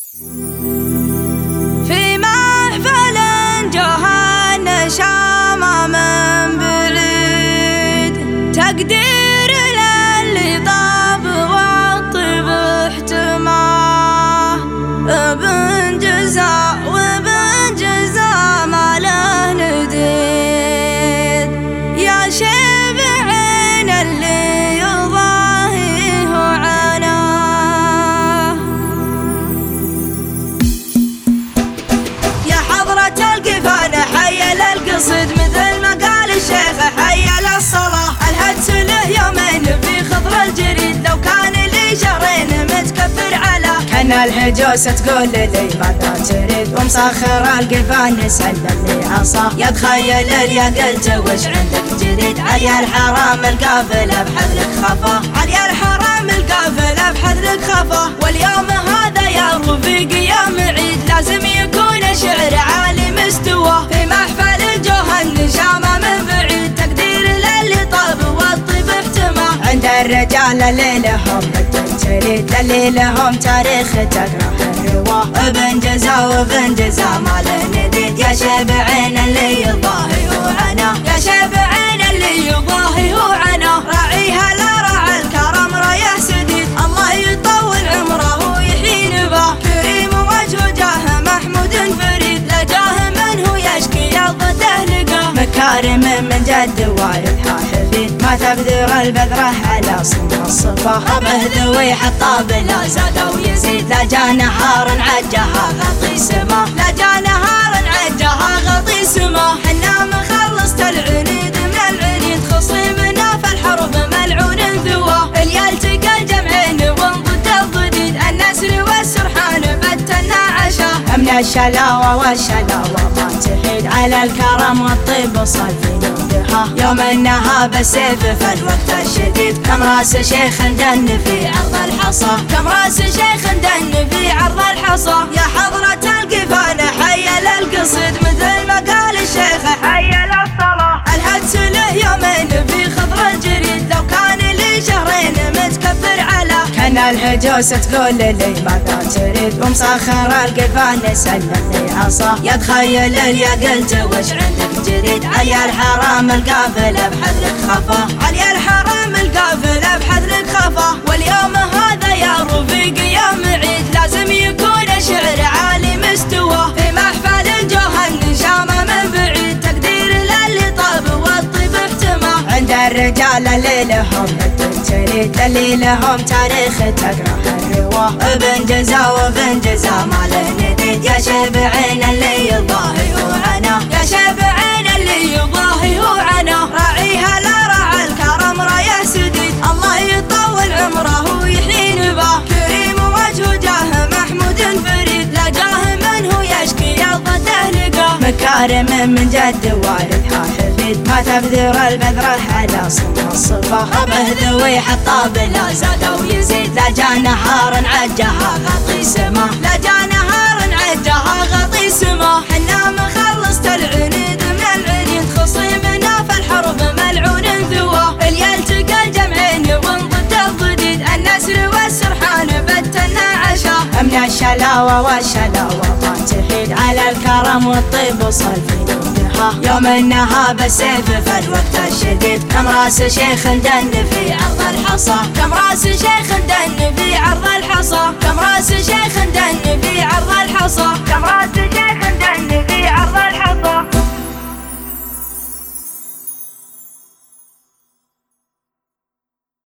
في محفل جهان شامة من بعيد، تقدير للي طاب والطيب احتماه، ابن جزاء وابن جزاء ما له نديد، يا شبعين اللي يضاهيه عناه. يا حضرة القفان حي للقصد، مثل ما قال الشيخ حي للصلاة، الهدس له يومين في خضر الجريد، لو كان لي شهرين متكبر على كان الهجوس تقول لي ماذا تريد، ومسخر القفان سلم لي عصا، يتخيل اللي قلت وش عندك جديد، علي الحرام القافله بحذرك خفا، علي الحرام القافله بحذرك خفا، واليوم هذا يا رفيقي يا معيد، لازم يكون شعر عالي مستوى، في محفل الجهن شامة من بعيد، تقدير للي طاب والطيب احتماه، عند الرجال اللي لهم تريد، اللي لهم تاريخ تقرأ الرواه، ابن جزا وابن جزا ما له نديد، يا شبعين اللي يضاهي وعنا، يا شبعين اللي يضاهي وعنا، راعيها لا راعى الكرم رايه سديد، الله يطول عمره ويحيي نباه، كريم وجه جاه محمود فريد، لا جاه منه يشكي يضته لقاه، مكارم من جد واردها حفيد، ما تبذر البذره على صنع الصفا، ربه ذوي حطاب لا زاد ويزيد، لا جا نهار عجها غطي سما، لا جا نهار عجها غطي سما، حنا مخلصت العنيد من العنيد، خصيمنا في الحرب ملعون ذواه، اللي التقى الجمعين وانضد الضديد، النسر والسرحان بتنا عشاه، من الشلاوة والشلاوة ما تحيد، على الكرم والطيب وصل في نودها، يوم انها بالسيف في الوقت الشديد، كم راس شيخ دن في عرض الحصى، كم راس شيخ دن في عرض الحصى، يا حضرة القفان حي للقصد، مثل ما قال الشيخ حي للصلاة، الهدس له يومين في خضر الجريد، لو كان لي شهرين متكبر على كان الهجوس تقول لي ماذا تريد، ومسخر القفان سلم لي عصا، يتخيل اللي قلت وش عندك جديد، علي الحرام القافله بحذرك خفا، علي الحرام القافله بحذرك خفا، واليوم هذا يا رفيقي يا معيد، لازم يكون شعر عالي مستوى، في محفل الجهن شامة من بعيد، تقدير للي طاب والطيب احتماه، عند الرجال اللي لهم تريد، اللي لهم تاريخ تقرأ الرواه، ابن جزا وابن جزا ما له نديد، يا شبعين اللي يضاهي وعنا، يا شبعين اللي يضاهي وعنا، راعيها لا راعى الكرم رايه سديد، الله يطول عمره ويحيي نباه، كريم وجه جاه محمود فريد، لا جاه منه يشكي يضته لقاه، مكارم من جد واردها حفيد، ما تبذر البذره على صنع الصفا، ربه ذوي حطاب لا زاد ويزيد، لا جا نهار عجها غطي سما، لا جا نهار عجها غطي سما، حنا مخلصت العنيد من العنيد، خصيمنا في الحرب ملعون ذواه، اللي التقى الجمعين وانضد الضديد، النسر والسرحان بتنا عشاه، من الشلاوة والشلاوة ما تحيد، على الكرم والطيب وصل في نودها، يوم انها بالسيف في الوقت الشديد، كم راس شيخ دن في عرض الحصى، كم راس شيخ دن في عرض الحصى، كم راس شيخ